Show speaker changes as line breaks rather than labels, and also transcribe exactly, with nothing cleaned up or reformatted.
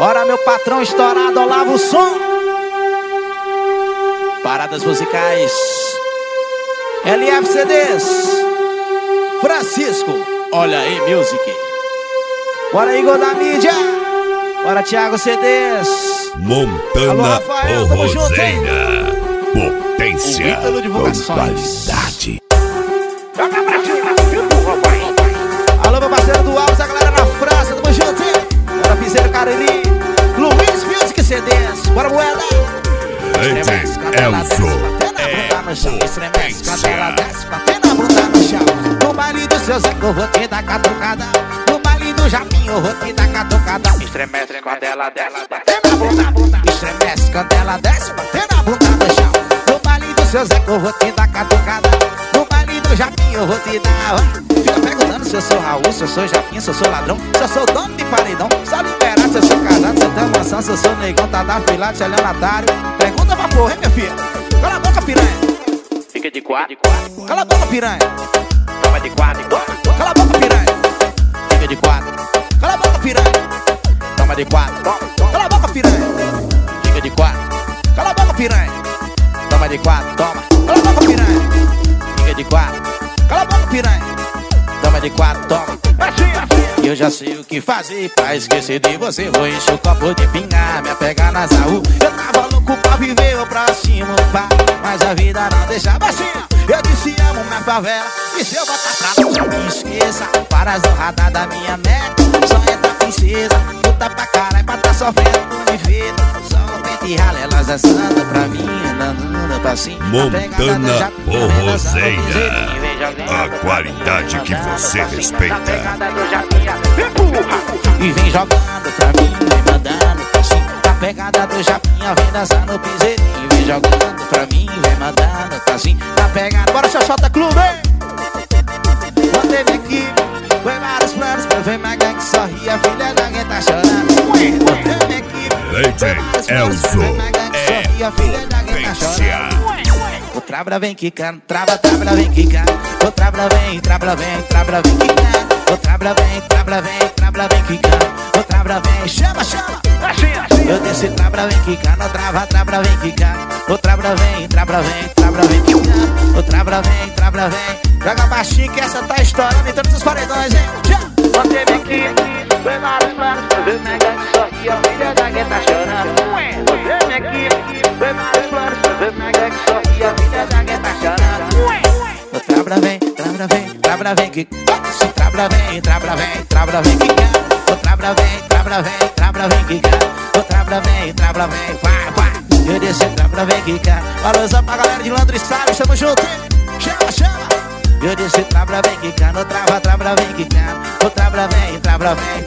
Ora, meu patrão estourado, Olavo o som. Paradas musicais L F C Ds. Francisco, olha aí, music. Bora, Igor da mídia. Bora, Thiago C Ds.
Montana.
Alô, Rafael, tamo junto, hein?
Potência com qualidade.
Alô, meu parceiro do Alves, a galera na França, tamo junto, hein? Bora, Piseiro Cariri, Luiz Music C Ds. Bora, moeda.
Estremece, Elzo.
Estremece, cadela desce, batendo a bunda no chão. No baile do seu Zé, eu vou te dar catucada. No baile do Japinho, eu vou te dar catucada. Estremece, cadela desce, batendo a bunda. Estremece, cadela desce, batendo a bunda no chão. No baile do seu Zé, eu vou te dar catucada. No baile do Japinho, eu vou te dar. Fica perguntando se eu sou Raul, se eu sou Japinho, se eu sou ladrão, se eu sou dono de paredão. Só liberado, se eu sou casado, se eu tenho mansão, se eu sou negão, tá da filada, se eu é otário. Pergunta pra porra, hein, minha filha? Cala a boca, piranha.
Fica de quatro.
Cala a boca, piranha.
Toma de quatro.
Cala a boca, piranha.
Fica de quatro.
Cala a boca, piranha.
Toma de quatro.
Cala a boca, piranha.
Fica de quatro.
Cala a boca, piranha.
Toma de quatro. Toma.
Cala a boca, piranha.
Fica de quatro.
Cala a boca, piranha.
Toma de quatro. Toma.
Assim, assim.
E eu já sei o que fazer pra esquecer de você. Vou encher o copo de pingar, me pegar nas Zaú.
Eu tava louco pra viver o próximo pá,
mas a vida não deixava assim.
Eu disse amo minha favela, e se eu botar pra lá,
Não me esqueça, para as honradas da minha meta. Só entra princesa, luta pra caralho, pra tá sofrendo com defeito. Só no pente rala, elas dançando pra mim, andando pra cima.
Montana Forrozeira, a qualidade que você respeita.
E vem jogando pra mim, vem mandando pra cima. Na pegada do Japinha, vem dançando piseirinho. Vem jogando pra mim, vem mandando pra cima. Na pegada,
bora Xoxota Clube, hein?
quando teve aqui, foi vários planos pra ver minha gangue sorrir. A filha da quem tá chorando. Quando teve aqui,
Lady Elzo é potência.
o Trabra vem quicando, traba, trabra vem quicando. O Trabra vem, trabra vem, trabra vem quicando. O Trabra vem, trabra vem, trabra vem quicando. O Trabra vem, chama, chama.
Assim, assim.
Eu desci, trabra vem quicando. O Trava, trabra vem quicando. O Trabra vem, trabra vem, trabra vem quicando. O Trabra vem, trabra vem.
Joga baixinho que essa tá estourando em todos os paredões, hein?
Quando teve aqui, foi vários planos pra ver minha gangue sorrir. A filha da quem tá chorando. Quando teve aqui, foi vários planos pra ver minha gangue sorrir. A filha da quem tá chorando. O Trabra vem, trabra vem, trabra vem que se trabra vem, trabra vem, trabra vem que o Trabra vem, trabra vem, trabra vem que o Trabra vem, trabra vem, vai, vai. Eu desci, trabra vem que
Valorizando pra galera de Londres, Salles, tamo junto, hein? Chama, chama.
Eu desci, trabra vem que o Trava, trabra vem que o Trabra vem, trabra vem,